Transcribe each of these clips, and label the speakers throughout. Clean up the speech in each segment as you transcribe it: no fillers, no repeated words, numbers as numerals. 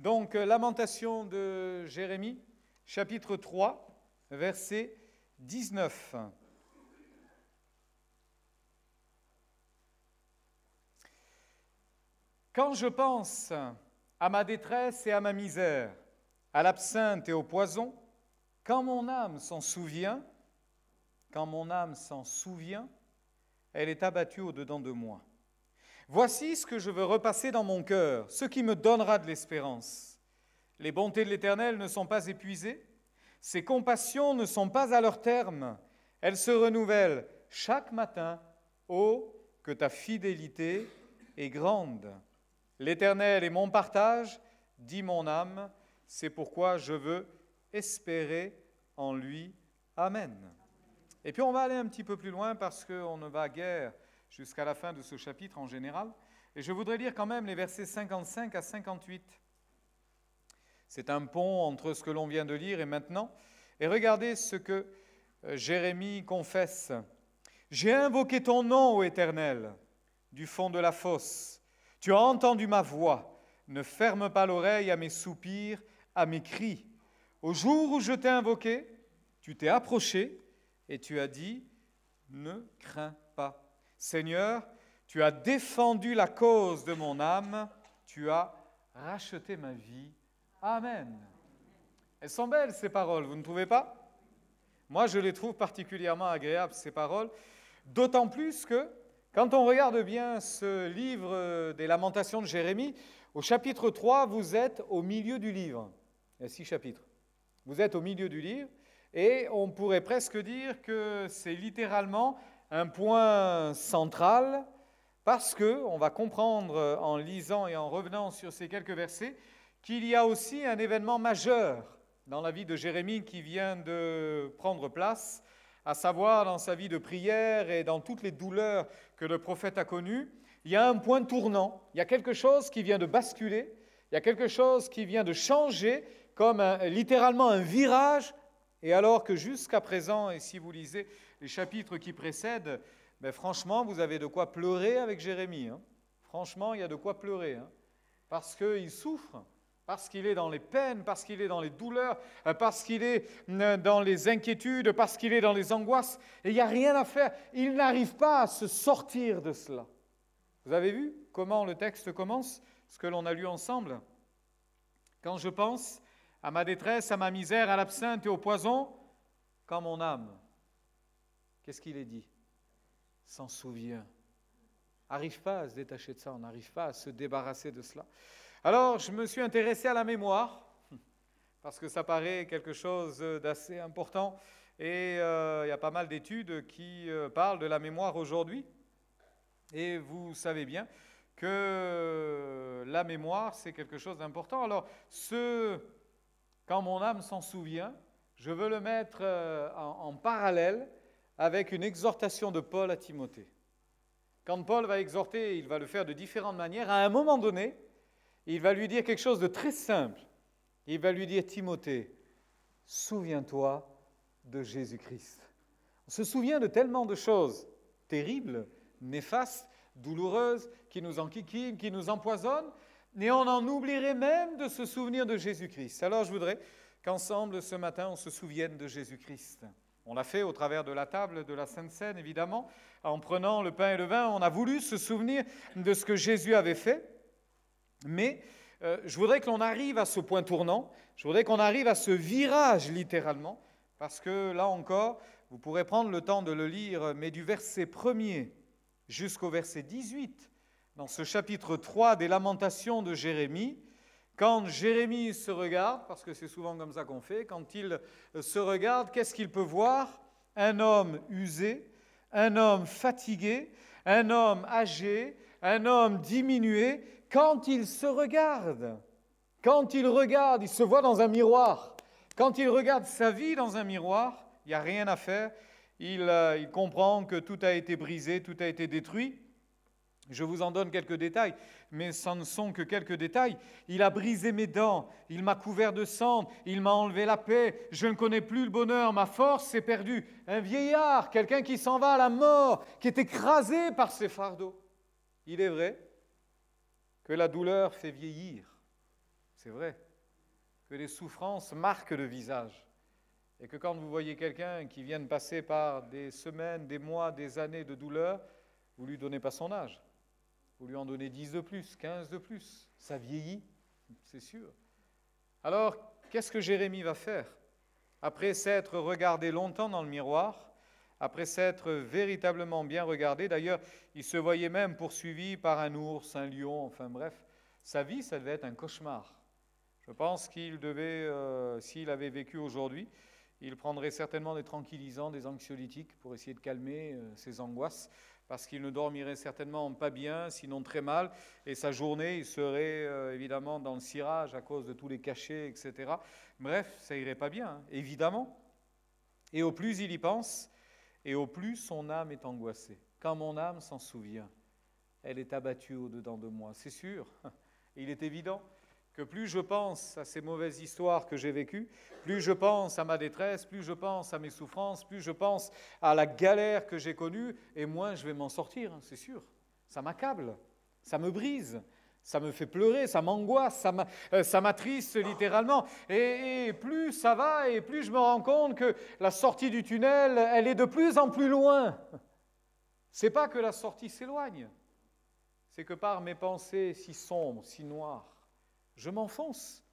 Speaker 1: Donc, Lamentation de Jérémie, chapitre 3, verset 19. Quand je pense à ma détresse et à ma misère, à l'absinthe et au poison, quand mon âme s'en souvient, elle est abattue au-dedans de moi. Voici ce que je veux repasser dans mon cœur, ce qui me donnera de l'espérance. Les bontés de l'Éternel ne sont pas épuisées, ses compassions ne sont pas à leur terme, elles se renouvellent chaque matin. Oh, que ta fidélité est grande. L'Éternel est mon partage, dit mon âme, c'est pourquoi je veux espérer en lui. Amen. Et puis on va aller un petit peu plus loin parce qu'on ne va guère jusqu'à la fin de ce chapitre en général. Et je voudrais lire quand même les versets 55 à 58. C'est un pont entre ce que l'on vient de lire et maintenant. Et regardez ce que Jérémie confesse. « J'ai invoqué ton nom, ô Éternel, du fond de la fosse. Tu as entendu ma voix. Ne ferme pas l'oreille à mes soupirs, à mes cris. Au jour où je t'ai invoqué, tu t'es approché et tu as dit, ne crains pas. Seigneur, tu as défendu la cause de mon âme, tu as racheté ma vie. Amen. » Elles sont belles, ces paroles, vous ne trouvez pas? Moi, je les trouve particulièrement agréables, ces paroles, d'autant plus que, quand on regarde bien ce livre des Lamentations de Jérémie, au chapitre 3, vous êtes au milieu du livre. Il y a 6 chapitres. Vous êtes au milieu du livre, et on pourrait presque dire que c'est littéralement un point central, parce qu'on va comprendre en lisant et en revenant sur ces quelques versets qu'il y a aussi un événement majeur dans la vie de Jérémie qui vient de prendre place, à savoir dans sa vie de prière et dans toutes les douleurs que le prophète a connues. Il y a un point tournant, il y a quelque chose qui vient de basculer, il y a quelque chose qui vient de changer, comme littéralement un virage, et alors que jusqu'à présent, et si vous lisez les chapitres qui précèdent, franchement, vous avez de quoi pleurer avec Jérémie. Franchement, il y a de quoi pleurer, parce qu'il souffre, parce qu'il est dans les peines, parce qu'il est dans les douleurs, parce qu'il est dans les inquiétudes, parce qu'il est dans les angoisses, et il n'y a rien à faire. Il n'arrive pas à se sortir de cela. Vous avez vu comment le texte commence, ce que l'on a lu ensemble? Quand je pense à ma détresse, à ma misère, à l'absinthe et au poison, quand mon âme, qu'est-ce qu'il est dit? S'en souvient. N'arrive pas à se détacher de ça, on n'arrive pas à se débarrasser de cela. Alors, je me suis intéressé à la mémoire, parce que ça paraît quelque chose d'assez important, et il y a pas mal d'études qui parlent de la mémoire aujourd'hui. Et vous savez bien que la mémoire, c'est quelque chose d'important. Alors, quand mon âme s'en souvient, je veux le mettre en parallèle avec une exhortation de Paul à Timothée. Quand Paul va exhorter, il va le faire de différentes manières. À un moment donné, il va lui dire quelque chose de très simple. Il va lui dire, Timothée, souviens-toi de Jésus-Christ. On se souvient de tellement de choses terribles, néfastes, douloureuses, qui nous enquiquinent, qui nous empoisonnent, et on en oublierait même de se souvenir de Jésus-Christ. Alors je voudrais qu'ensemble, ce matin, on se souvienne de Jésus-Christ. On l'a fait au travers de la table de la Sainte Seine, évidemment. En prenant le pain et le vin, on a voulu se souvenir de ce que Jésus avait fait. Mais je voudrais que l'on arrive à ce point tournant, je voudrais qu'on arrive à ce virage littéralement, parce que là encore, vous pourrez prendre le temps de le lire, mais du verset 1er jusqu'au verset 18, dans ce chapitre 3 des Lamentations de Jérémie, quand Jérémie se regarde, parce que c'est souvent comme ça qu'on fait, quand il se regarde, qu'est-ce qu'il peut voir? Un homme usé, un homme fatigué, un homme âgé, un homme diminué. Quand il se regarde, il se voit dans un miroir. Quand il regarde sa vie dans un miroir, il n'y a rien à faire. Il comprend que tout a été brisé, tout a été détruit. Je vous en donne quelques détails, mais ce ne sont que quelques détails. Il a brisé mes dents, il m'a couvert de cendres, il m'a enlevé la paix, je ne connais plus le bonheur, ma force s'est perdue. Un vieillard, quelqu'un qui s'en va à la mort, qui est écrasé par ses fardeaux. Il est vrai que la douleur fait vieillir. c'est vrai, que les souffrances marquent le visage. Et que quand vous voyez quelqu'un qui vient de passer par des semaines, des mois, des années de douleur, vous ne lui donnez pas son âge. Vous lui en donnez 10 de plus, 15 de plus. Ça vieillit, c'est sûr. Alors, qu'est-ce que Jérémie va faire? Après s'être regardé longtemps dans le miroir, après s'être véritablement bien regardé, d'ailleurs, il se voyait même poursuivi par un ours, un lion, enfin bref, sa vie, ça devait être un cauchemar. Je pense qu'il devait, s'il avait vécu aujourd'hui, il prendrait certainement des tranquillisants, des anxiolytiques pour essayer de calmer ses angoisses, parce qu'il ne dormirait certainement pas bien, sinon très mal, et sa journée, il serait évidemment dans le cirage à cause de tous les cachets, etc. Bref, ça irait pas bien, hein, évidemment. Et au plus il y pense, et au plus son âme est angoissée. Quand mon âme s'en souvient, elle est abattue au-dedans de moi, c'est sûr. Il est évident que plus je pense à ces mauvaises histoires que j'ai vécues, plus je pense à ma détresse, plus je pense à mes souffrances, plus je pense à la galère que j'ai connue, et moins je vais m'en sortir, c'est sûr. Ça m'accable, ça me brise, ça me fait pleurer, ça m'angoisse, ça m'attriste littéralement. Et plus ça va, et plus je me rends compte que la sortie du tunnel, elle est de plus en plus loin. C'est pas que la sortie s'éloigne, c'est que par mes pensées si sombres, si noires, je m'enfonce,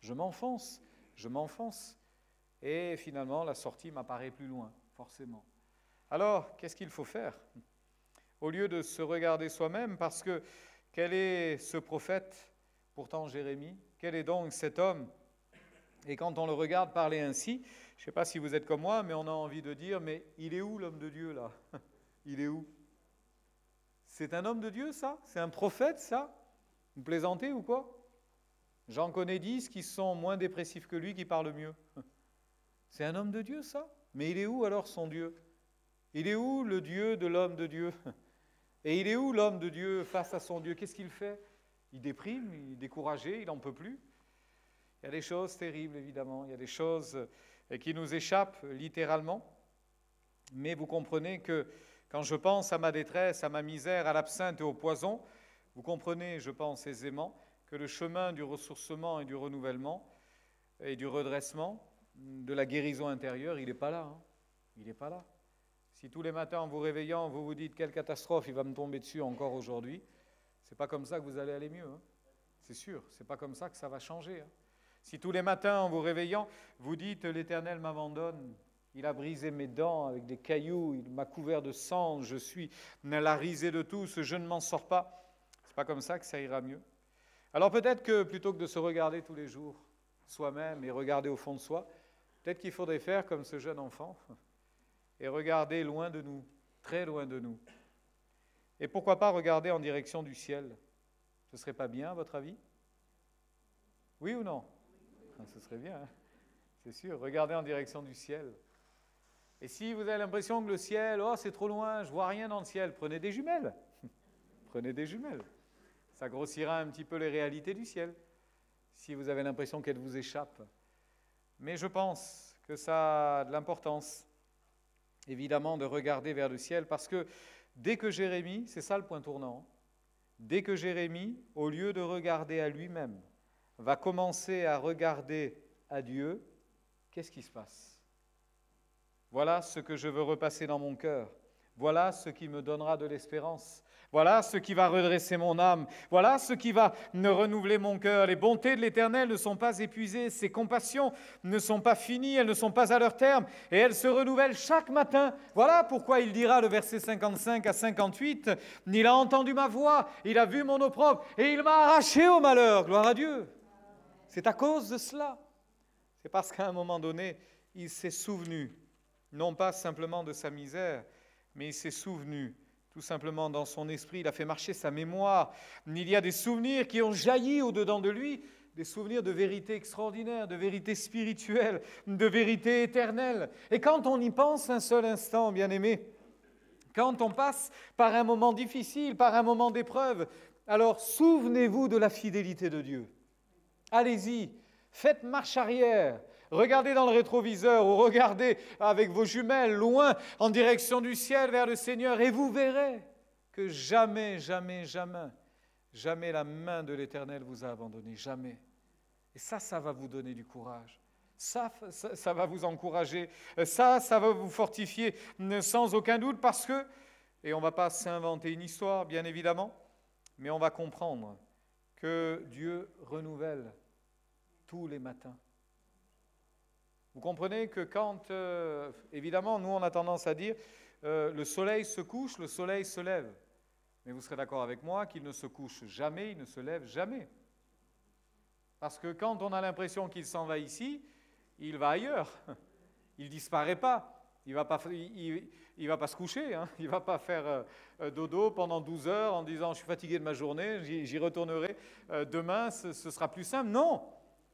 Speaker 1: et finalement la sortie m'apparaît plus loin, forcément. Alors, qu'est-ce qu'il faut faire? Au lieu de se regarder soi-même, parce que quel est ce prophète, pourtant Jérémie? Quel est donc cet homme? Et quand on le regarde parler ainsi, je ne sais pas si vous êtes comme moi, mais on a envie de dire, mais il est où l'homme de Dieu là? Il est où? C'est un homme de Dieu ça? C'est un prophète ça? Vous plaisantez ou quoi? J'en connais 10 qui sont moins dépressifs que lui, qui parlent mieux. C'est un homme de Dieu, ça? Mais il est où alors son Dieu? Il est où le Dieu de l'homme de Dieu? Et il est où l'homme de Dieu face à son Dieu? Qu'est-ce qu'il fait? Il déprime, il est découragé, il n'en peut plus. Il y a des choses terribles, évidemment. Il y a des choses qui nous échappent littéralement. Mais vous comprenez que quand je pense à ma détresse, à ma misère, à l'absinthe et au poison, vous comprenez, je pense aisément, que le chemin du ressourcement et du renouvellement et du redressement, de la guérison intérieure, il n'est pas là. Hein. Il n'est pas là. Si tous les matins, en vous réveillant, vous vous dites « quelle catastrophe, il va me tomber dessus encore aujourd'hui », c'est pas comme ça que vous allez aller mieux. Hein. C'est sûr, c'est pas comme ça que ça va changer. Hein. Si tous les matins, en vous réveillant, vous dites « l'Éternel m'abandonne », il a brisé mes dents avec des cailloux, il m'a couvert de sang, je suis la risée de tous, je ne m'en sors pas. C'est pas comme ça que ça ira mieux. Alors peut-être que plutôt que de se regarder tous les jours soi-même et regarder au fond de soi, peut-être qu'il faudrait faire comme ce jeune enfant et regarder loin de nous, très loin de nous. Et pourquoi pas regarder en direction du ciel? Ce ne serait pas bien à votre avis? Oui ou non? Ce serait bien, hein? C'est sûr, regardez en direction du ciel. Et si vous avez l'impression que le ciel, oh c'est trop loin, je ne vois rien dans le ciel, prenez des jumelles. Prenez des jumelles. Ça grossira un petit peu les réalités du ciel, si vous avez l'impression qu'elles vous échappent. Mais je pense que ça a de l'importance, évidemment, de regarder vers le ciel, parce que dès que Jérémie, c'est ça le point tournant, dès que Jérémie, au lieu de regarder à lui-même, va commencer à regarder à Dieu, qu'est-ce qui se passe? Voilà ce que je veux repasser dans mon cœur. Voilà ce qui me donnera de l'espérance. Voilà ce qui va redresser mon âme. Voilà ce qui va me renouveler mon cœur. Les bontés de l'Éternel ne sont pas épuisées. Ses compassions ne sont pas finies. Elles ne sont pas à leur terme. Et elles se renouvellent chaque matin. Voilà pourquoi il dira, le verset 55 à 58, « Il a entendu ma voix, il a vu mon opprobre, et il m'a arraché au malheur. » Gloire à Dieu. C'est à cause de cela. C'est parce qu'à un moment donné, il s'est souvenu, non pas simplement de sa misère, mais il s'est souvenu, tout simplement dans son esprit, il a fait marcher sa mémoire. Il y a des souvenirs qui ont jailli au-dedans de lui, des souvenirs de vérité extraordinaire, de vérité spirituelle, de vérité éternelle. Et quand on y pense un seul instant, bien-aimés, quand on passe par un moment difficile, par un moment d'épreuve, alors souvenez-vous de la fidélité de Dieu. Allez-y, faites marche arrière. Regardez dans le rétroviseur ou regardez avec vos jumelles loin en direction du ciel vers le Seigneur et vous verrez que jamais, jamais, jamais, jamais la main de l'Éternel vous a abandonné, jamais. Et ça va vous donner du courage. Ça va vous encourager. Ça va vous fortifier sans aucun doute parce que, et on ne va pas s'inventer une histoire, bien évidemment, mais on va comprendre que Dieu renouvelle tous les matins. Vous comprenez que quand, évidemment, nous on a tendance à dire, le soleil se couche, le soleil se lève. Mais vous serez d'accord avec moi qu'il ne se couche jamais, il ne se lève jamais. Parce que quand on a l'impression qu'il s'en va ici, il va ailleurs. Il ne disparaît pas. Il ne va pas se coucher. Hein. Il ne va pas faire dodo pendant 12 heures en disant « je suis fatigué de ma journée, j'y retournerai demain, ce sera plus simple ». Non,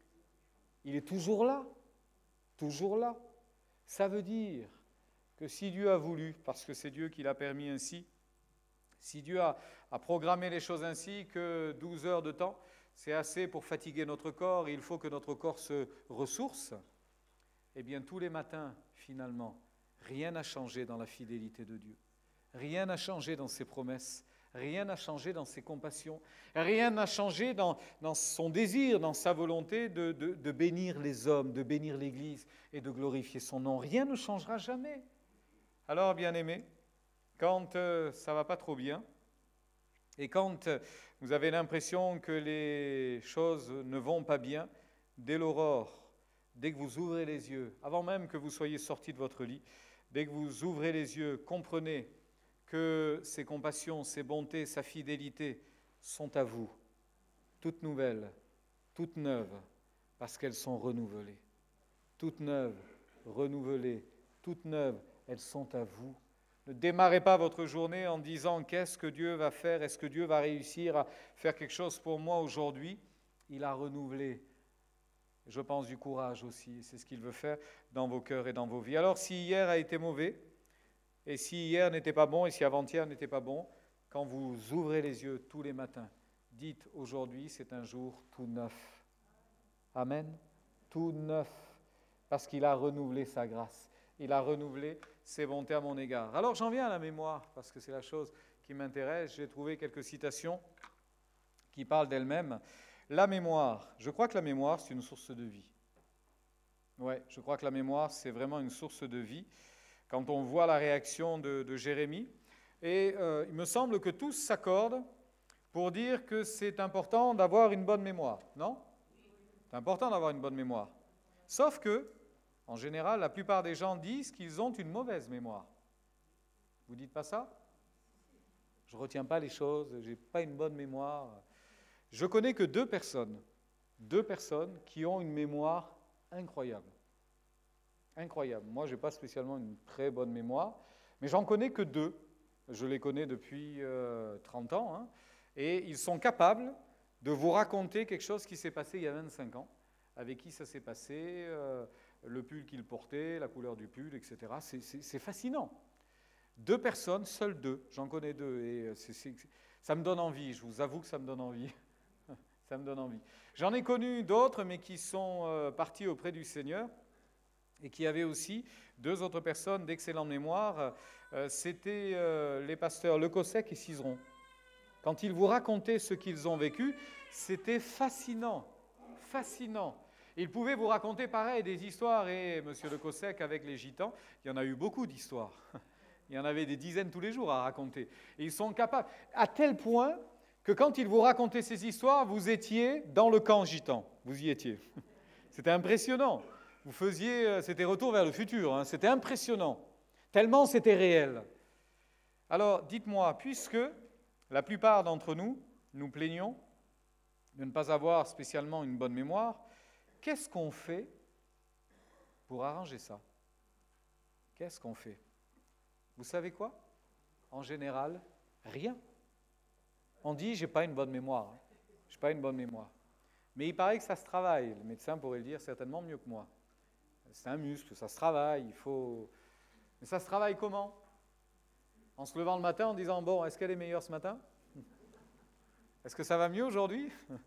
Speaker 1: il est toujours là. Toujours là. Ça veut dire que si Dieu a voulu, parce que c'est Dieu qui l'a permis ainsi, si Dieu a programmé les choses ainsi, que 12 heures de temps, c'est assez pour fatiguer notre corps, il faut que notre corps se ressource, eh bien tous les matins, finalement, rien n'a changé dans la fidélité de Dieu. Rien n'a changé dans ses promesses, rien n'a changé dans ses compassions, rien n'a changé dans son désir, dans sa volonté de bénir les hommes, de bénir l'Église et de glorifier son nom. Rien ne changera jamais. Alors, bien-aimés, quand ça ne va pas trop bien, et quand vous avez l'impression que les choses ne vont pas bien, dès l'aurore, dès que vous ouvrez les yeux, avant même que vous soyez sortis de votre lit, dès que vous ouvrez les yeux, comprenez que ses compassions, ses bontés, sa fidélité sont à vous, toutes nouvelles, toutes neuves, parce qu'elles sont renouvelées. Toutes neuves, renouvelées, toutes neuves, elles sont à vous. Ne démarrez pas votre journée en disant « qu'est-ce que Dieu va faire? Est-ce que Dieu va réussir à faire quelque chose pour moi aujourd'hui ?» Il a renouvelé, je pense, du courage aussi. C'est ce qu'il veut faire dans vos cœurs et dans vos vies. Alors, si hier a été mauvais, et si hier n'était pas bon, et si avant-hier n'était pas bon, quand vous ouvrez les yeux tous les matins, dites « aujourd'hui, c'est un jour tout neuf. » Amen. Tout neuf, parce qu'il a renouvelé sa grâce. Il a renouvelé ses bontés à mon égard. Alors j'en viens à la mémoire, parce que c'est la chose qui m'intéresse. J'ai trouvé quelques citations qui parlent d'elles-mêmes. La mémoire, je crois que la mémoire, c'est une source de vie. Oui, je crois que la mémoire, c'est vraiment une source de vie. Quand on voit la réaction de Jérémie, et il me semble que tous s'accordent pour dire que c'est important d'avoir une bonne mémoire, non? C'est important d'avoir une bonne mémoire. Sauf que, en général, la plupart des gens disent qu'ils ont une mauvaise mémoire. Vous dites pas ça? Je ne retiens pas les choses, je n'ai pas une bonne mémoire. Je connais que deux personnes qui ont une mémoire incroyable. Incroyable. Moi, je n'ai pas spécialement une très bonne mémoire, mais j'en connais que deux. Je les connais depuis 30 ans, hein, et ils sont capables de vous raconter quelque chose qui s'est passé il y a 25 ans, avec qui ça s'est passé, le pull qu'il portait, la couleur du pull, etc. C'est fascinant. Deux personnes, seules deux, j'en connais deux, et ça me donne envie, je vous avoue que ça me donne envie. Ça me donne envie. J'en ai connu d'autres, mais qui sont partis auprès du Seigneur, et qui avaient aussi deux autres personnes d'excellente mémoire. C'était les pasteurs Le Cossec et Cizeron. Quand ils vous racontaient ce qu'ils ont vécu, c'était fascinant, fascinant. Ils pouvaient vous raconter pareil des histoires, et M. Le Cossec avec les Gitans, il y en a eu beaucoup d'histoires. Il y en avait des dizaines tous les jours à raconter. Et ils sont capables, à tel point que quand ils vous racontaient ces histoires, vous étiez dans le camp gitan. Vous y étiez. C'était impressionnant. Vous faisiez, c'était Retour vers le futur, hein, c'était impressionnant. Tellement c'était réel. Alors, dites-moi, puisque la plupart d'entre nous, nous plaignons de ne pas avoir spécialement une bonne mémoire, qu'est-ce qu'on fait pour arranger ça? Qu'est-ce qu'on fait? Vous savez quoi? En général, rien. On dit, j'ai pas une bonne mémoire. Hein. J'ai pas une bonne mémoire. Mais il paraît que ça se travaille. Le médecin pourrait le dire certainement mieux que moi. C'est un muscle, ça se travaille, il faut... Mais ça se travaille comment? En se levant le matin en disant, bon, est-ce qu'elle est meilleure ce matin? Est-ce que ça va mieux aujourd'hui?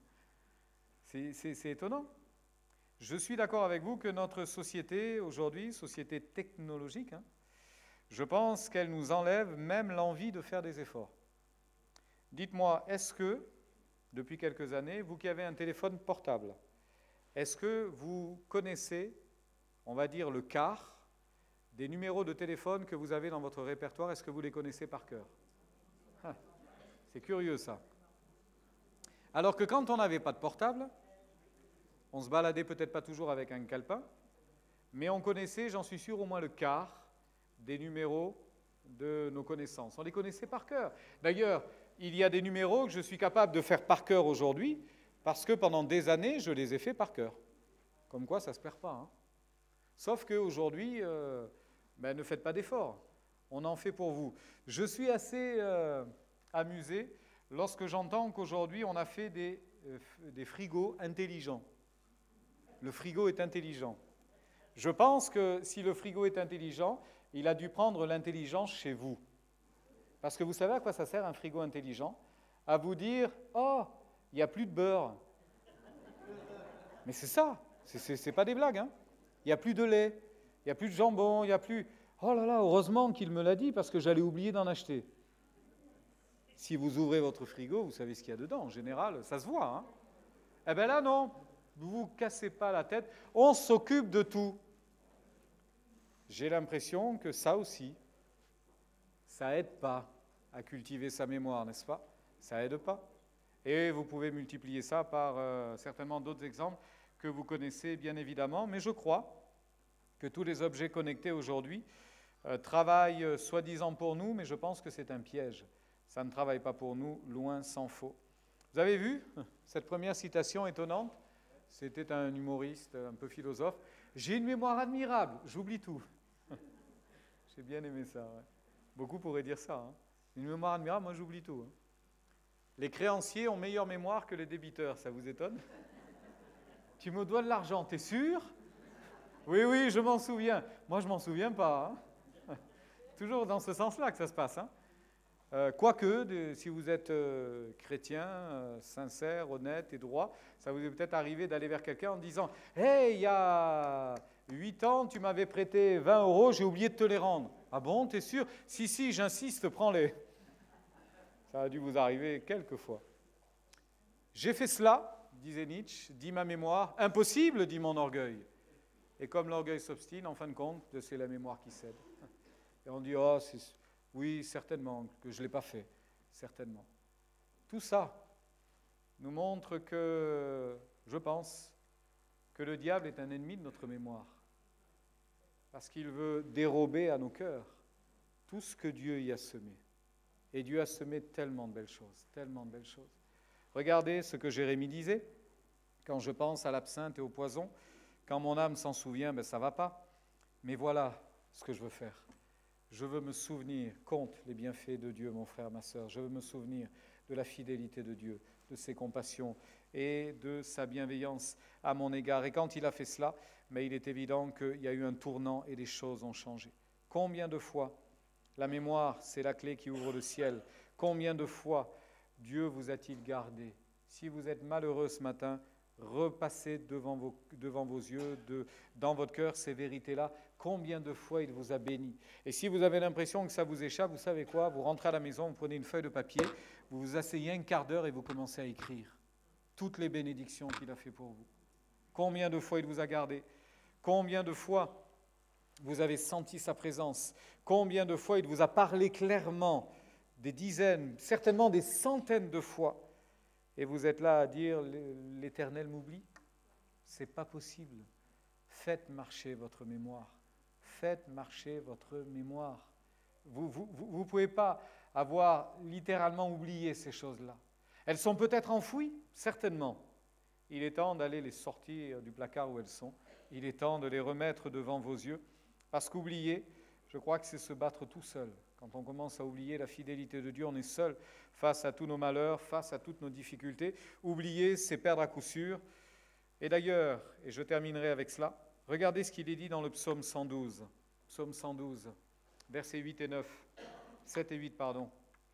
Speaker 1: C'est étonnant. Je suis d'accord avec vous que notre société, aujourd'hui, société technologique, hein, je pense qu'elle nous enlève même l'envie de faire des efforts. Dites-moi, est-ce que, depuis quelques années, vous qui avez un téléphone portable, Est-ce que vous connaissez, on va dire, le quart des numéros de téléphone que vous avez dans votre répertoire? Est-ce que vous les connaissez par cœur? C'est curieux ça. Alors que quand on n'avait pas de portable, on se baladait peut-être pas toujours avec un calepin, mais on connaissait, j'en suis sûr, au moins le quart des numéros de nos connaissances. On les connaissait par cœur. D'ailleurs, il y a des numéros que je suis capable de faire par cœur aujourd'hui parce que pendant des années, je les ai faits par cœur. Comme quoi, ça ne se perd pas. Hein. Sauf qu'aujourd'hui, ne faites pas d'efforts. On en fait pour vous. Je suis assez amusé lorsque j'entends qu'aujourd'hui, on a fait des frigos intelligents. Le frigo est intelligent. Je pense que si le frigo est intelligent, il a dû prendre l'intelligence chez vous. Parce que vous savez à quoi ça sert un frigo intelligent? À vous dire, oh, il n'y a plus de beurre. Mais c'est ça, c'est pas des blagues. Hein. Il n'y a plus de lait, il n'y a plus de jambon, il n'y a plus... Oh là là, heureusement qu'il me l'a dit parce que j'allais oublier d'en acheter. Si vous ouvrez votre frigo, vous savez ce qu'il y a dedans. En général, ça se voit. Hein. Eh bien là, non, ne vous cassez pas la tête. On s'occupe de tout. J'ai l'impression que ça aussi, ça aide pas à cultiver sa mémoire, n'est-ce pas? Ça aide pas. Et vous pouvez multiplier ça par certainement d'autres exemples que vous connaissez bien évidemment. Mais je crois que tous les objets connectés aujourd'hui travaillent soi-disant pour nous, mais je pense que c'est un piège. Ça ne travaille pas pour nous, loin s'en faut. Vous avez vu cette première citation étonnante? C'était un humoriste, un peu philosophe. J'ai une mémoire admirable, j'oublie tout. J'ai bien aimé ça. Ouais. Beaucoup pourraient dire ça. Hein. Une mémoire admirable, moi j'oublie tout. Hein. Les créanciers ont meilleure mémoire que les débiteurs, ça vous étonne? Tu me dois de l'argent, t'es sûr? Oui, je m'en souviens. Moi je m'en souviens pas. Hein. Toujours dans ce sens-là que ça se passe. Hein. Quoique, si vous êtes chrétien, sincère, honnête et droit, ça vous est peut-être arrivé d'aller vers quelqu'un en disant « Hey, il y a 8 ans, tu m'avais prêté 20 €, j'ai oublié de te les rendre. » Ah bon, t'es sûr? Si, j'insiste, prends-les. Ça a dû vous arriver quelques fois. J'ai fait cela, disait Nietzsche, dit ma mémoire. Impossible, dit mon orgueil. Et comme l'orgueil s'obstine, en fin de compte, c'est la mémoire qui cède. Et on dit, oh, oui, certainement, que je ne l'ai pas fait. Certainement. Tout ça nous montre que, je pense, que le diable est un ennemi de notre mémoire. Parce qu'il veut dérober à nos cœurs tout ce que Dieu y a semé. Et Dieu a semé tellement de belles choses, tellement de belles choses. Regardez ce que Jérémie disait, quand je pense à l'absinthe et au poison, quand mon âme s'en souvient, ça ne va pas. Mais voilà ce que je veux faire. Je veux me souvenir, compte les bienfaits de Dieu, mon frère, ma sœur. Je veux me souvenir de la fidélité de Dieu, de ses compassions et de sa bienveillance à mon égard. Et quand il a fait cela, il est évident qu'il y a eu un tournant et les choses ont changé. Combien de fois la mémoire, c'est la clé qui ouvre le ciel. Combien de fois Dieu vous a-t-il gardé? Si vous êtes malheureux ce matin, repassez devant vos yeux, dans votre cœur, ces vérités-là. Combien de fois il vous a béni? Et si vous avez l'impression que ça vous échappe, vous savez quoi? Vous rentrez à la maison, vous prenez une feuille de papier, vous vous asseyez un quart d'heure et vous commencez à écrire toutes les bénédictions qu'il a fait pour vous. Combien de fois il vous a gardé? Combien de fois vous avez senti sa présence? Combien de fois il vous a parlé clairement? Des dizaines, certainement des centaines de fois. Et vous êtes là à dire « l'Éternel m'oublie ». C'est pas possible. Faites marcher votre mémoire. Faites marcher votre mémoire. Vous ne pouvez pas avoir littéralement oublié ces choses-là. Elles sont peut-être enfouies, certainement. Il est temps d'aller les sortir du placard où elles sont. Il est temps de les remettre devant vos yeux. Parce qu'oublier, je crois que c'est se battre tout seul. Quand on commence à oublier la fidélité de Dieu, on est seul face à tous nos malheurs, face à toutes nos difficultés. Oublier, c'est perdre à coup sûr. Et d'ailleurs, et je terminerai avec cela, regardez ce qu'il est dit dans le psaume 112. Psaume 112, versets 8 et 9. 7 et 8, pardon.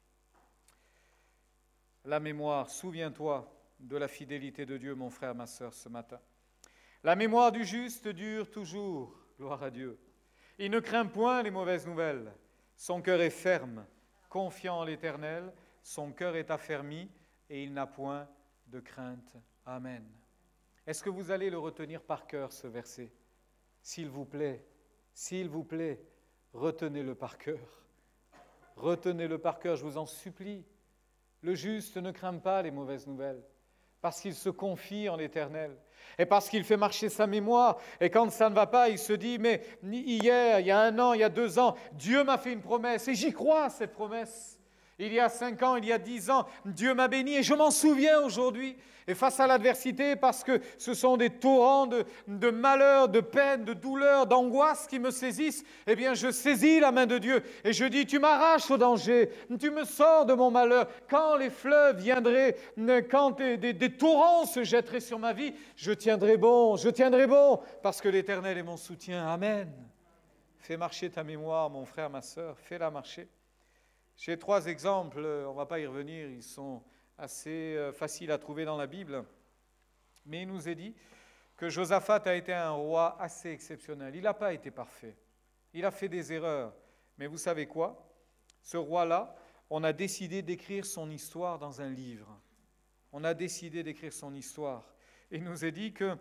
Speaker 1: La mémoire, souviens-toi de la fidélité de Dieu, mon frère, ma sœur, ce matin. La mémoire du juste dure toujours, gloire à Dieu. Il ne craint point les mauvaises nouvelles. Son cœur est ferme, confiant en l'Éternel, son cœur est affermi et il n'a point de crainte. Amen. Est-ce que vous allez le retenir par cœur, ce verset? S'il vous plaît, retenez-le par cœur. Retenez-le par cœur, je vous en supplie. Le juste ne craint pas les mauvaises nouvelles, parce qu'il se confie en l'Éternel, et parce qu'il fait marcher sa mémoire. Et quand ça ne va pas, il se dit, mais hier, il y a 1 an, il y a 2 ans, Dieu m'a fait une promesse, et j'y crois, cette promesse. Il y a 5 ans, il y a 10 ans, Dieu m'a béni, et je m'en souviens aujourd'hui. Et face à l'adversité, parce que ce sont des torrents de malheur, de peine, de douleur, d'angoisse qui me saisissent, eh bien je saisis la main de Dieu et je dis, tu m'arraches au danger, tu me sors de mon malheur. Quand les fleuves viendraient, quand des torrents se jetteraient sur ma vie, je tiendrai bon, parce que l'Éternel est mon soutien. Amen. Fais marcher ta mémoire, mon frère, ma sœur, fais-la marcher. J'ai 3 exemples, on ne va pas y revenir, ils sont assez faciles à trouver dans la Bible. Mais il nous est dit que Josaphat a été un roi assez exceptionnel. Il n'a pas été parfait. Il a fait des erreurs. Mais vous savez quoi? Ce roi-là, on a décidé d'écrire son histoire dans un livre. On a décidé d'écrire son histoire. Et il nous est dit que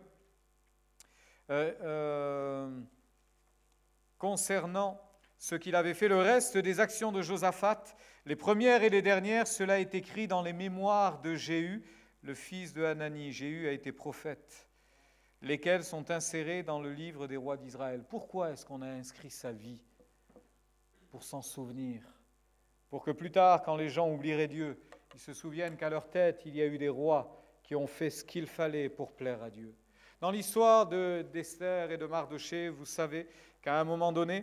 Speaker 1: concernant ce qu'il avait fait, le reste des actions de Josaphat, les premières et les dernières, cela est écrit dans les mémoires de Jéhu, le fils de Hanani. Jéhu a été prophète, lesquels sont insérés dans le livre des rois d'Israël. Pourquoi est-ce qu'on a inscrit sa vie? Pour s'en souvenir. Pour que plus tard, quand les gens oublieraient Dieu, ils se souviennent qu'à leur tête, il y a eu des rois qui ont fait ce qu'il fallait pour plaire à Dieu. Dans l'histoire d'Esther et de Mardochée, vous savez qu'à un moment donné,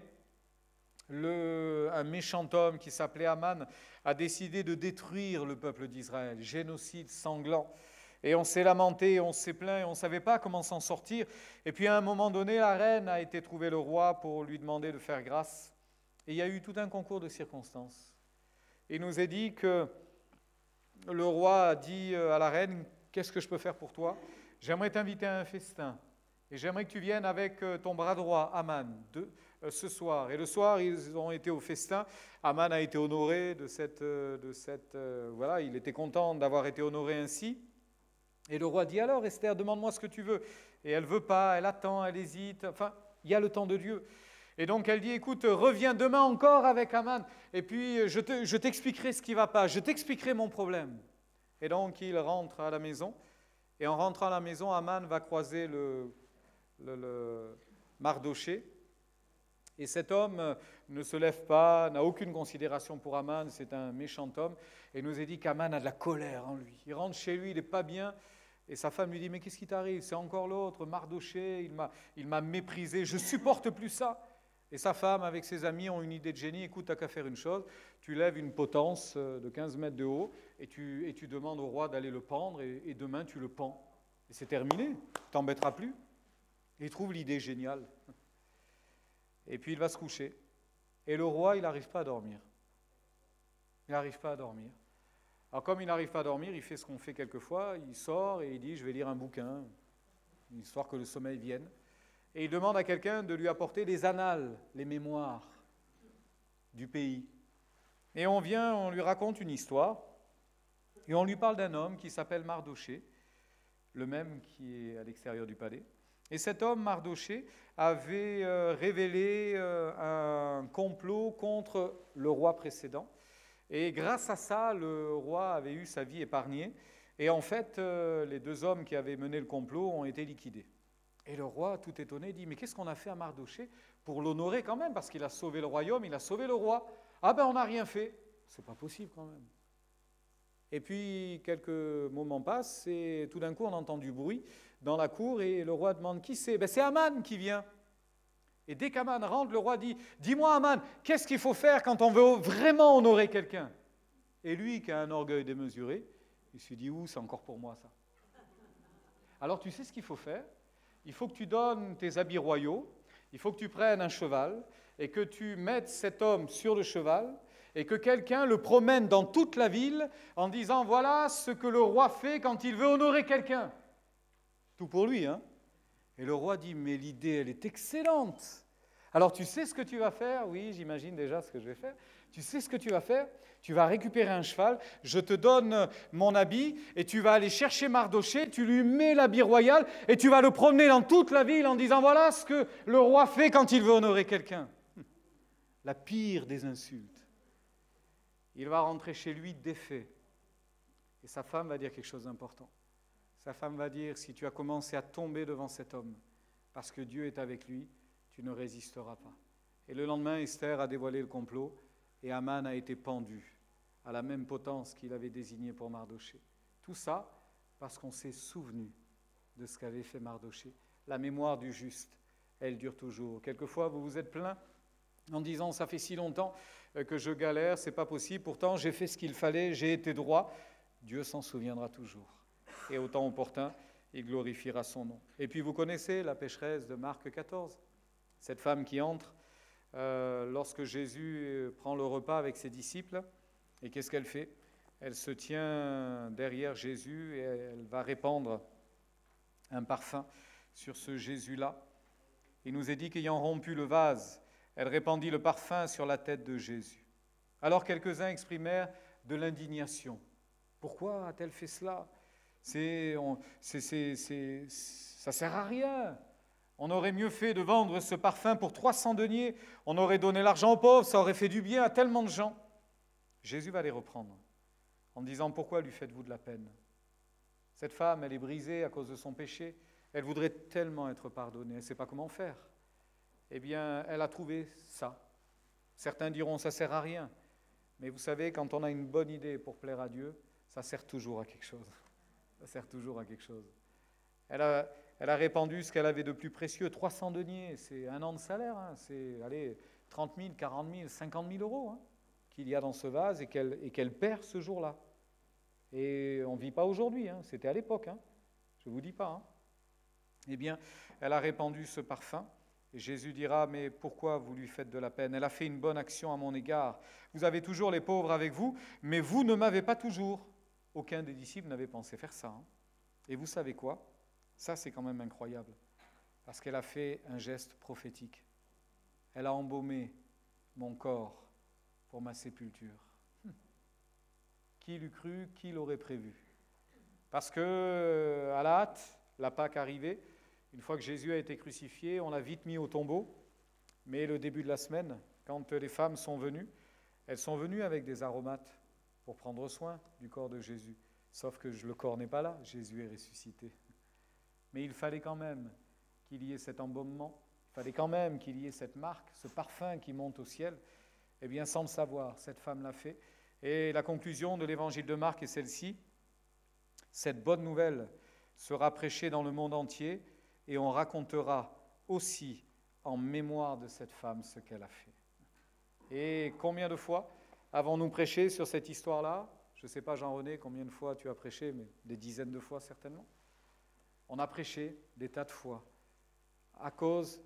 Speaker 1: un méchant homme qui s'appelait Aman a décidé de détruire le peuple d'Israël, génocide sanglant. Et on s'est lamenté, on s'est plaint, et on ne savait pas comment s'en sortir. Et puis à un moment donné, la reine a été trouver le roi pour lui demander de faire grâce. Et il y a eu tout un concours de circonstances. Il nous est dit que le roi a dit à la reine, « Qu'est-ce que je peux faire pour toi? J'aimerais t'inviter à un festin. Et j'aimerais que tu viennes avec ton bras droit, Aman, ce soir. » Et le soir, ils ont été au festin. Aman a été honoré voilà, il était content d'avoir été honoré ainsi. Et le roi dit, alors Esther, demande-moi ce que tu veux. Et elle ne veut pas, elle attend, elle hésite. Enfin, il y a le temps de Dieu. Et donc elle dit, écoute, reviens demain encore avec Aman. Et puis je t'expliquerai ce qui ne va pas, je t'expliquerai mon problème. Et donc il rentre à la maison. Et en rentrant à la maison, Aman va croiser le Mardochée. Et cet homme ne se lève pas, n'a aucune considération pour Aman, c'est un méchant homme. Et il nous est dit qu'Aman a de la colère en lui. Il rentre chez lui, il n'est pas bien. Et sa femme lui dit, mais qu'est-ce qui t'arrive? C'est encore l'autre, Mardochée, il m'a méprisé, je ne supporte plus ça. Et sa femme, avec ses amis, ont une idée de génie. Écoute, tu n'as qu'à faire une chose, tu lèves une potence de 15 mètres de haut et tu demandes au roi d'aller le pendre et demain tu le pends. Et c'est terminé, tu t'embêteras plus. Et il trouve l'idée géniale. Et puis il va se coucher. Et le roi, il n'arrive pas à dormir. Il n'arrive pas à dormir. Alors comme il n'arrive pas à dormir, il fait ce qu'on fait quelquefois, il sort et il dit, je vais lire un bouquin, histoire que le sommeil vienne. Et il demande à quelqu'un de lui apporter les annales, les mémoires du pays. Et on lui raconte une histoire, et on lui parle d'un homme qui s'appelle Mardochée, le même qui est à l'extérieur du palais. Et cet homme, Mardochée, avait révélé un complot contre le roi précédent. Et grâce à ça, le roi avait eu sa vie épargnée. Et en fait, les 2 hommes qui avaient mené le complot ont été liquidés. Et le roi, tout étonné, dit, mais qu'est-ce qu'on a fait à Mardochée pour l'honorer quand même? Parce qu'il a sauvé le royaume, il a sauvé le roi. Ah ben, on n'a rien fait. C'est pas possible quand même. Et puis, quelques moments passent, et tout d'un coup, on entend du bruit dans la cour, et le roi demande, qui c'est? Ben, c'est Aman qui vient. Et dès qu'Aman rentre, le roi dit, dis-moi Aman, qu'est-ce qu'il faut faire quand on veut vraiment honorer quelqu'un? Et lui, qui a un orgueil démesuré, il se dit, c'est encore pour moi ça. Alors tu sais ce qu'il faut faire? Il faut que tu donnes tes habits royaux, il faut que tu prennes un cheval et que tu mettes cet homme sur le cheval et que quelqu'un le promène dans toute la ville en disant, voilà ce que le roi fait quand il veut honorer quelqu'un. Tout pour lui, hein? Et le roi dit, mais l'idée, elle est excellente. Alors tu sais ce que tu vas faire? Oui, j'imagine déjà ce que je vais faire. Tu sais ce que tu vas faire? Tu vas récupérer un cheval, je te donne mon habit, et tu vas aller chercher Mardochée, tu lui mets l'habit royal, et tu vas le promener dans toute la ville en disant, voilà ce que le roi fait quand il veut honorer quelqu'un. La pire des insultes. Il va rentrer chez lui défait. Et sa femme va dire quelque chose d'important. Sa femme va dire, si tu as commencé à tomber devant cet homme, parce que Dieu est avec lui, tu ne résisteras pas. Et le lendemain, Esther a dévoilé le complot, et Haman a été pendu à la même potence qu'il avait désignée pour Mardochée. Tout ça parce qu'on s'est souvenu de ce qu'avait fait Mardochée. La mémoire du juste, elle dure toujours. Quelquefois, vous vous êtes plaint en disant, ça fait si longtemps que je galère, c'est pas possible, pourtant j'ai fait ce qu'il fallait, j'ai été droit. Dieu s'en souviendra toujours. Et au temps opportun, il glorifiera son nom. Et puis vous connaissez la pécheresse de Marc 14, cette femme qui entre lorsque Jésus prend le repas avec ses disciples. Et qu'est-ce qu'elle fait? Elle se tient derrière Jésus et elle va répandre un parfum sur ce Jésus-là. Il nous est dit qu'ayant rompu le vase, elle répandit le parfum sur la tête de Jésus. Alors quelques-uns exprimèrent de l'indignation. Pourquoi a-t-elle fait cela? Ça ne sert à rien. On aurait mieux fait de vendre ce parfum pour 300 deniers. On aurait donné l'argent aux pauvres, ça aurait fait du bien à tellement de gens. Jésus va les reprendre en disant, pourquoi lui faites-vous de la peine? Cette femme, elle est brisée à cause de son péché. Elle voudrait tellement être pardonnée, elle ne sait pas comment faire. Eh bien, elle a trouvé ça. Certains diront, ça ne sert à rien. Mais vous savez, quand on a une bonne idée pour plaire à Dieu, ça sert toujours à quelque chose. Ça sert toujours à quelque chose. Elle a répandu ce qu'elle avait de plus précieux, 300 deniers, c'est un an de salaire, hein, c'est 30 000, 40 000, 50 000 euros hein, qu'il y a dans ce vase et qu'elle perd ce jour-là. Et on ne vit pas aujourd'hui, hein, c'était à l'époque, hein, je ne vous dis pas. Hein. Eh bien, elle a répandu ce parfum. Et Jésus dira, mais pourquoi vous lui faites de la peine? Elle a fait une bonne action à mon égard. Vous avez toujours les pauvres avec vous, mais vous ne m'avez pas toujours. Aucun des disciples n'avait pensé faire ça. Hein. Et vous savez quoi? Ça, c'est quand même incroyable. Parce qu'elle a fait un geste prophétique. Elle a embaumé mon corps pour ma sépulture. Qui l'eût cru, qui l'aurait prévu? Parce que, à la hâte, la Pâque arrivait. Une fois que Jésus a été crucifié, on l'a vite mis au tombeau. Mais le début de la semaine, quand les femmes sont venues, elles sont venues avec des aromates pour prendre soin du corps de Jésus. Sauf que le corps n'est pas là, Jésus est ressuscité. Mais il fallait quand même qu'il y ait cet embaumement, il fallait quand même qu'il y ait cette marque, ce parfum qui monte au ciel. Eh bien, sans le savoir, cette femme l'a fait. Et la conclusion de l'évangile de Marc est celle-ci. Cette bonne nouvelle sera prêchée dans le monde entier et on racontera aussi en mémoire de cette femme ce qu'elle a fait. Et combien de fois avons-nous prêché sur cette histoire-là? Je ne sais pas, Jean-René, combien de fois tu as prêché, mais des dizaines de fois certainement. On a prêché des tas de fois à cause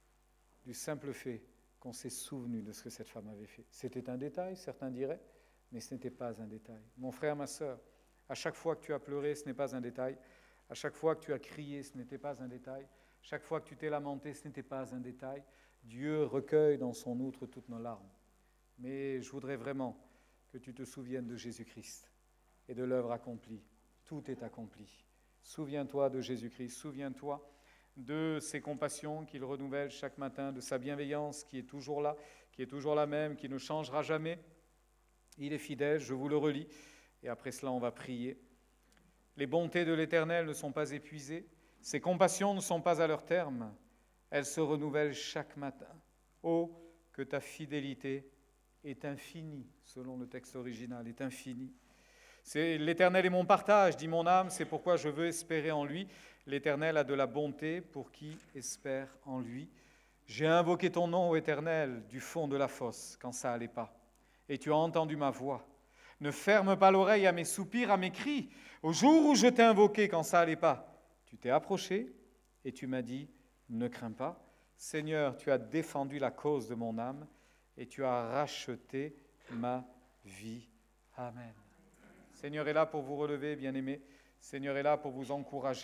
Speaker 1: du simple fait qu'on s'est souvenu de ce que cette femme avait fait. C'était un détail, certains diraient, mais ce n'était pas un détail. Mon frère, ma sœur, à chaque fois que tu as pleuré, ce n'est pas un détail. À chaque fois que tu as crié, ce n'était pas un détail. Chaque fois que tu t'es lamenté, ce n'était pas un détail. Dieu recueille dans son outre toutes nos larmes. Mais je voudrais vraiment que tu te souviennes de Jésus-Christ et de l'œuvre accomplie. Tout est accompli. Souviens-toi de Jésus-Christ, souviens-toi de ses compassions qu'il renouvelle chaque matin, de sa bienveillance qui est toujours là, qui est toujours la même, qui ne changera jamais. Il est fidèle, je vous le relis, et après cela on va prier. Les bontés de l'Éternel ne sont pas épuisées, ses compassions ne sont pas à leur terme, elles se renouvellent chaque matin. Oh, que ta fidélité est infinie, selon le texte original, est infinie. L'Éternel est mon partage, dit mon âme, c'est pourquoi je veux espérer en lui. L'Éternel a de la bonté pour qui espère en lui. J'ai invoqué ton nom, ô Éternel, du fond de la fosse, quand ça n'allait pas. Et tu as entendu ma voix. Ne ferme pas l'oreille à mes soupirs, à mes cris. Au jour où je t'ai invoqué, quand ça n'allait pas, tu t'es approché et tu m'as dit, ne crains pas. Seigneur, tu as défendu la cause de mon âme et tu as racheté ma vie. Amen. Seigneur est là pour vous relever, bien-aimés. Seigneur est là pour vous encourager.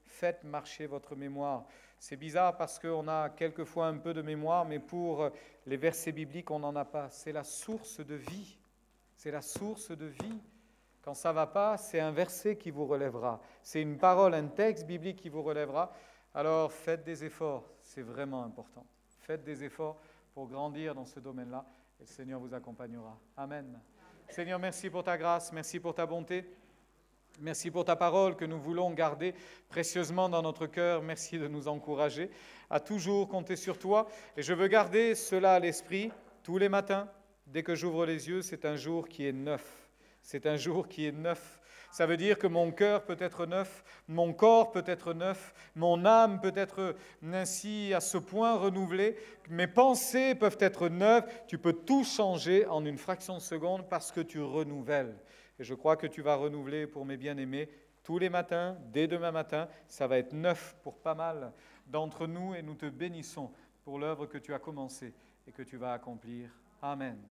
Speaker 1: Faites marcher votre mémoire. C'est bizarre parce qu'on a quelquefois un peu de mémoire, mais pour les versets bibliques, on n'en a pas. C'est la source de vie. C'est la source de vie. Quand ça ne va pas, c'est un verset qui vous relèvera. C'est une parole, un texte biblique qui vous relèvera. Alors faites des efforts, c'est vraiment important. Faites des efforts pour grandir dans ce domaine-là et le Seigneur vous accompagnera. Amen. Seigneur, merci pour ta grâce, merci pour ta bonté. Merci pour ta parole que nous voulons garder précieusement dans notre cœur. Merci de nous encourager à toujours compter sur toi. Et je veux garder cela à l'esprit tous les matins. Dès que j'ouvre les yeux, c'est un jour qui est neuf. C'est un jour qui est neuf. Ça veut dire que mon cœur peut être neuf, mon corps peut être neuf, mon âme peut être ainsi à ce point renouvelée, mes pensées peuvent être neuves. Tu peux tout changer en une fraction de seconde parce que tu renouvelles. Et je crois que tu vas renouveler pour mes bien-aimés tous les matins, dès demain matin. Ça va être neuf pour pas mal d'entre nous et nous te bénissons pour l'œuvre que tu as commencée et que tu vas accomplir. Amen.